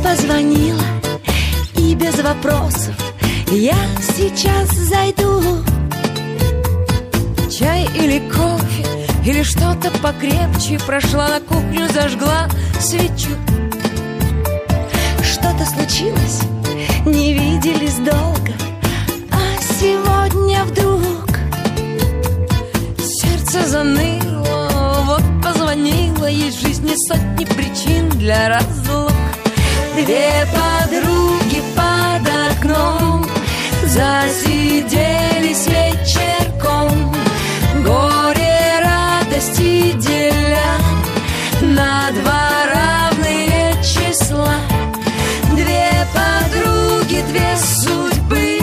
позвонила, и без вопросов я сейчас зайду. Чай или кофе, или что-то покрепче. Прошла на кухню, зажгла свечу. Что-то случилось, не виделись долго, а сегодня вдруг сердце заныло, вот позвонила. Есть в жизни сотни причин для разлук. Две подруги под окном засиделись вечерком, горе, радости деля на два равные числа. Две подруги, две судьбы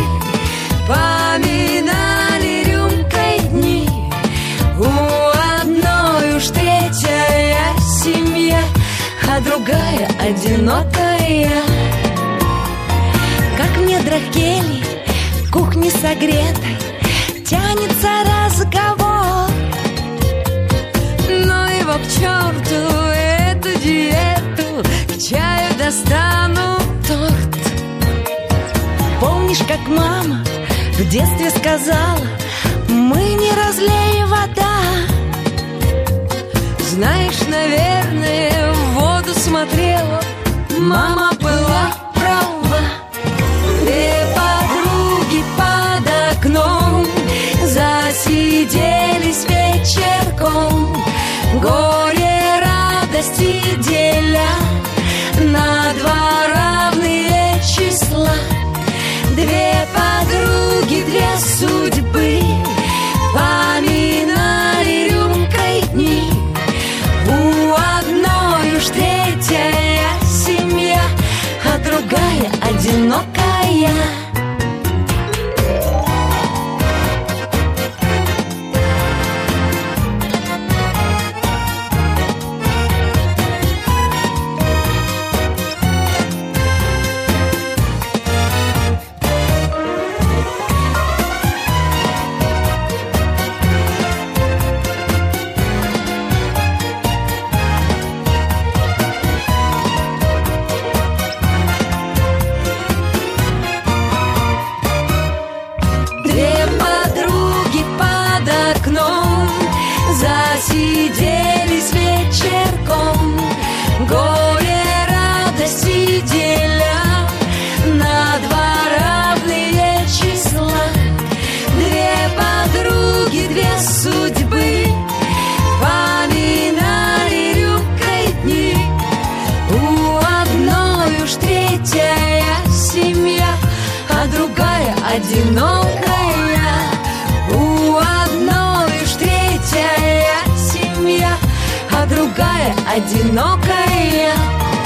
поминали рюмкой дни. У одной уж третья семья, а другая одинокая. Как мне дракели в кухне согретой тянется разговор. Ну его к черту, эту диету, к чаю достану торт. Помнишь, как мама в детстве сказала: мы не разлей вода. Знаешь, наверное, в воду смотрела, мама была права. Две подруги под окном засиделись вечерком, горе, радости деля на два равные числа. Две подруги, две судьбы поминали рюмкой дни. У одной уж третья семья, а другая одинокая. Засиделись вечерком, горе, радости деля на два равные числа. Две подруги, две судьбы поминали рюмкой дни. У одной уж третья семья, а другая одинокая. У одной уж третья семья, а другая одинокая.